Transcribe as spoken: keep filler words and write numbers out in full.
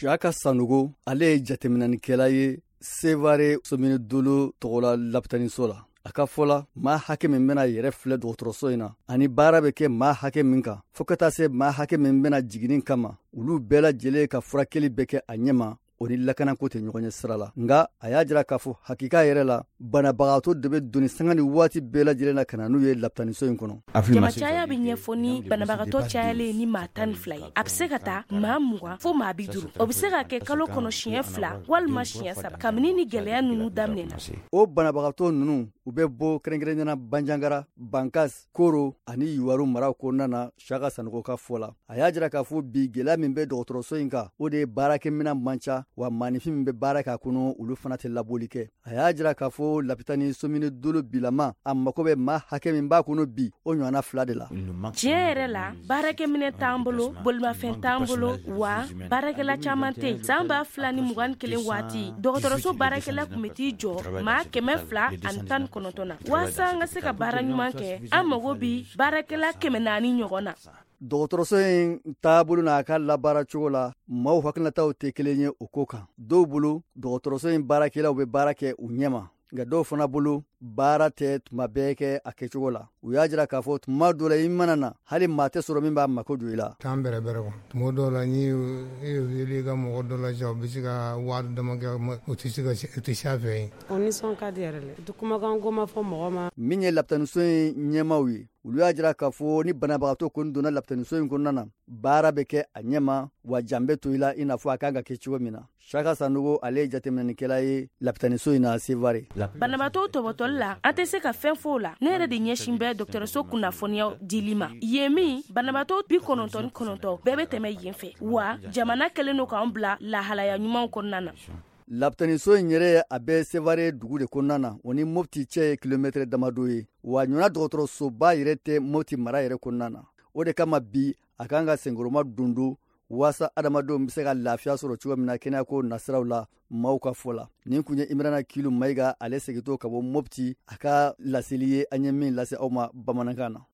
Shaka Sanogo ale jateminanikɛla ye Sevare Somini Dolo tɔgɔla lapitaniso la. A ka fɔla maa hakɛ min bɛna yɛrɛ filɛ dɔgɔtɔrɔso in na ani baara bɛ kɛ maa hakɛ min kan fo ka taa se maa hakɛ min bɛna jiginin kama olu bɛɛ lajɛlen ka furakɛli bɛ kɛ a ɲɛma o ni lakanako tɛ ɲɔgɔn ye sira la. Nga a y'a jira k'a fɔ hakika yɛrɛ la banabagatɔ de bɛ doni sanga ni waati bɛɛ lajɛlen na ka na n'u ye lapitaniso in kɔnɔ. Jama caya bɛ ɲɛfɔ ni banabagatɔ cayalen ni maa tan ni fila ye. A bɛ se ka taa maa mugan fo maa bi duuru. O bɛ se ka kɛ kalo kɔnɔ siɲɛ fila walima siɲɛ saba kabini ni gɛlɛya ninnu daminɛna. O banabagatɔ ninnu u bɛ bɔ kɛrɛnkɛrɛnnena Banjangara, Bankas, Koro ani Yuwaru maraw kɔnɔna na Shaka Sanogo ka fɔ la. A y'a jira k'a fɔ bi gɛlɛya min bɛ dɔgɔtɔrɔso in kan o de ye baarakɛminɛn man ca wa maanifin min bɛ baara k'a kɔnɔ olu fana tɛ labɔli kɛ. A y'a jira k'a fɔ lapitani Somini Dolo bilama a mako bɛ maa hakɛ min b'a kɔnɔ bi o ɲɔgɔnna fila de la. Tiɲɛ yɛrɛ la baarakɛminɛn t'an bolo, bolimafɛn t'an bolo wa baarakɛla caman tɛ yen. San ba fila ni mugan ni kelen waati dɔgɔtɔrɔso baarakɛla kun bɛ t'i jɔ maa kɛmɛ fila ani tan kɔnɔntɔn na. Waasa an ka se ka baara ɲuman kɛ an mago bi baarakɛla kɛmɛ naani ɲɔgɔn na. Dɔgɔtɔrɔso in taabolo n'a ka labaara cogo la maaw hakilinataw tɛ kelen ye o ko kan. Dɔw bolo dɔgɔtɔrɔso in baarakɛlaw bɛ baara kɛ u ɲɛma nka dɔw fana bolo baara tɛ tuma bɛɛ kɛ a kɛcogo la. U y'a jira k'a fɔ tuma dɔ la i mana na hali maa tɛ sɔrɔ min b'a mako don i la. T'an bɛrɛ bɛrɛ kɔ tuma dɔw la ni e wele ka mɔgɔ dɔ lajɛ u bɛ se ka wari dama kɛ u tɛ se ka u tɛ se a fɛ yen. O nisɔn ka di yɛrɛ dɛ u tɛ kumakan ko ma fɔ mɔgɔ ma. Min ye lapitaniso in ɲɛmaaw ye olu y'a jira k'a fɔ ni banabagatɔ kɔni donna lapitaniso in kɔnɔna na baara bɛ kɛ a ɲɛma wa jan bɛ to i la i n'a fɔ a kan ka kɛ cogo min na. Shaka Sanogo ale ye jateminɛnikɛla ye lapitaniso in na Sevare. Banabagatɔ tɔbɔtɔli la an tɛ se ka fɛn fɔ o la. Ne yɛrɛ de ɲɛsin bɛ dɔgɔtɔrɔso kunnafoniyaw dili ma. Yen min banabagatɔ bi kɔnɔntɔn ni kɔnɔntɔn bɛɛ bɛ tɛmɛ yen fɛ wa jamana kɛlen don k'an bila lahalaya ɲumanw kɔnɔna na. Lapitaniso in yɛrɛ a bɛ Sevare dugu de kɔnɔna na o ni Mopti cɛ ye kilomɛtɛrɛ damadɔ ye wa ɲɔgɔnna dɔgɔtɔrɔsoba yɛrɛ tɛ Mopti mara yɛrɛ kɔnɔna na. O de kama bi a kan ka senkɔrɔma dundu waasa adamadenw bɛ se ka lafiya sɔrɔ cogo min na kɛnɛyako nasiraw la maaw ka fɔ la. Nin kun ye Imrana Kilu Mayiga ale segitɔ ka bɔ Mopti a ka laseli ye an ye min lase aw ma bamanankan na.